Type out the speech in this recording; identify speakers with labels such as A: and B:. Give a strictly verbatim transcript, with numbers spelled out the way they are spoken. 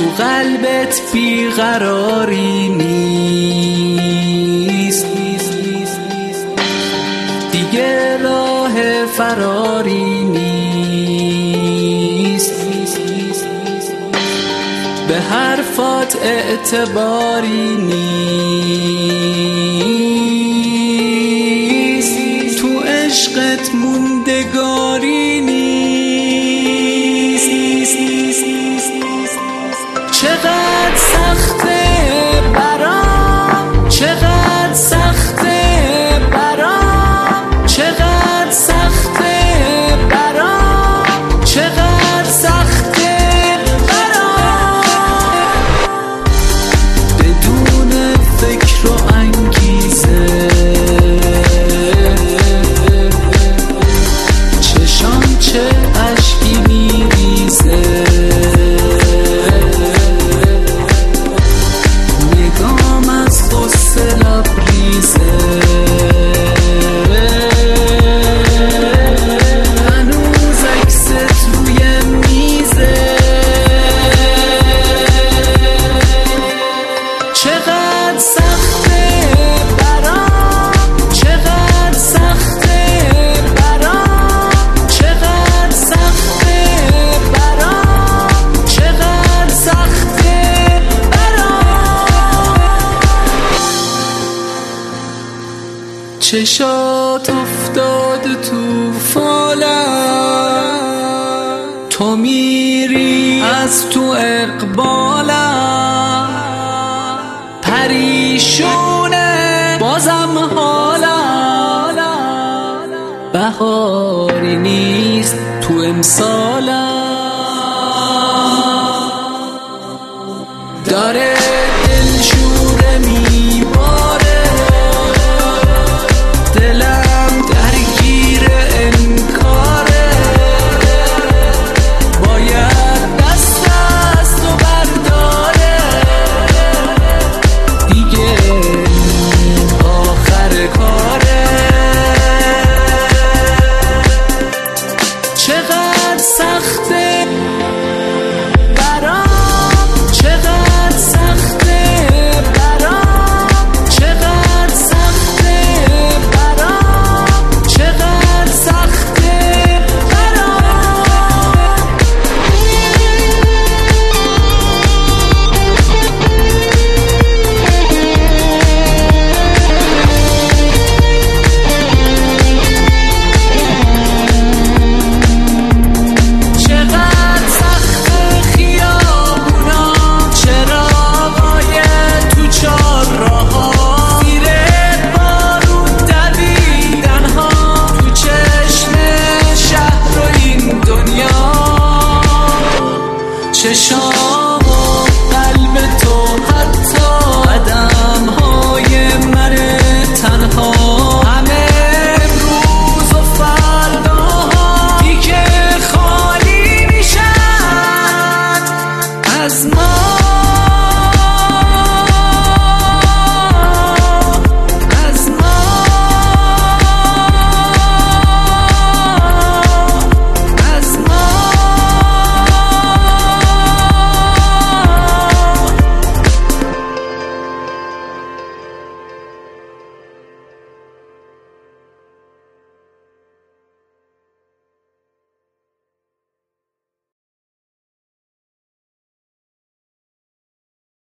A: تو قلبت بیقراری نیست، دیگه راه فراری نیست، به حرفات اعتباری نیست، تو عشقت موندگاری نیست. چقدر سخته برام، چقدر سخته برام، چقدر سخته برام، چقدر سخته برام، بدون فکر و انگیزه چشام چه اشکی میریزه، نگام از غصه لبریزه، هنوز عکست روی میزه. چقدر سخته برام، چقدر سخته برام، چقدر سخته برام، چقدر سخته برام. چشات افتاده تو فالم، تو میری از تو اقبالم، پریشونه بازم حالم، بهاری نیست تو امسالم، داره دلشوره میباره، دلم درگیر انکاره، باید دست از تو برداره، دیگه آخر کاره. چقدر سخته برام، چقدر سخته برام، چقدر سخته برام، چقدر سخته برام. چقدر سخته خیابونا، چراغای تو چهارراها، زیر بارون دویدنها، تو چشم شهر و این دنیا، چشام و قلب تو، حتی قدمهای من تنها، همه امروز و فرداها دیگه خالی میشن از ما.